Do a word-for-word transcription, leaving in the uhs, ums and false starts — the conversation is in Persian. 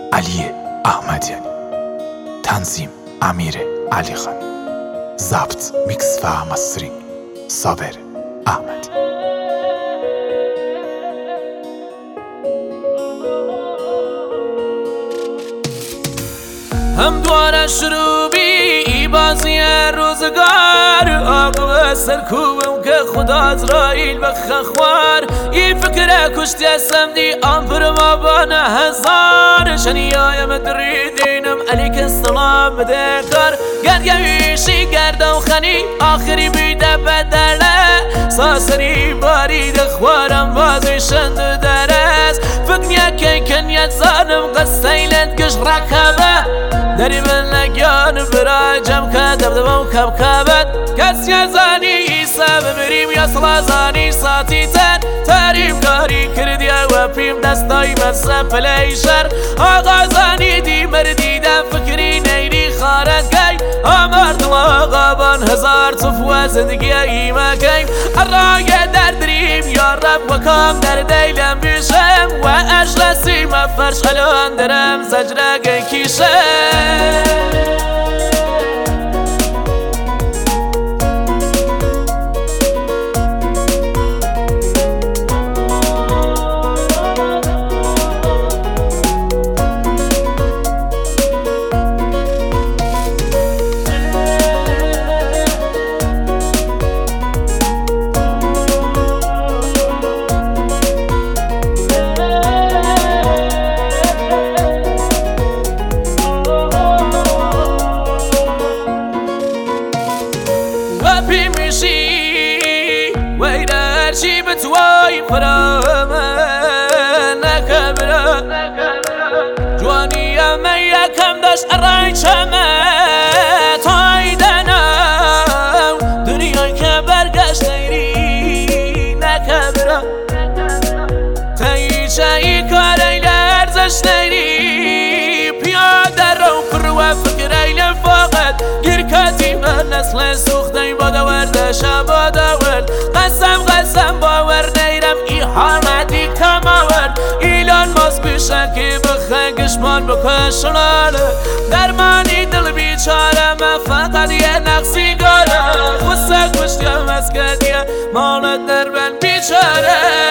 علی احمدیانی، تنظیم امیر علی خان، ضبط میکس و مسترینگ صابر احمدی. هم دواره شروع بی بازی روزگار، آقا سرکوبم که خدا ازرائیل بخه خوار. این فکر کشتی اسم دی آمپر ما بانه هزار. شنیایم دریدینم علیک السلام بده کار. گرگویشی گرده و خنی آخری بیده بدله. ساسری بارید خوارم بازی شند درست. فکر که کنیت زانم قصیلت کش رکبه. دری من نگیان برای جمع که دبدبم کب کبت. کسی زانی ایسا ببریم یا سلا زانی ساتی تن. تریم کاری کردی و پیم دستای مسا پلیشر. آقا زانی دی مردیدم فکری نیری خارد گی. آمرد آقا بان هزار صفوه زندگی ایمه گیم. الرای در دریم یا رب و کام در دیلم بیشم. و اجلسی مفرش خلان درم زجره گی کیشم. ويدار شي بتواي فرامه نكبره جواني يا ميا كم داش الراي شمه تايدنا دنيا كبر قاش نيري نكبره تايشاي كاري لارزش نيري بيادر رو كروا فكري لفاقت گركاتي من نسل سوختي بادا ورد شبادا ورد قسم قسم باور نیرم ای حرمتی کماورد ایلان ماس بیشه که بخه گشمان بکشناله درمانی دل بیچاره من فقط یه نقصی گاره خسته کشتیم از کدیه مالت در من بیچاره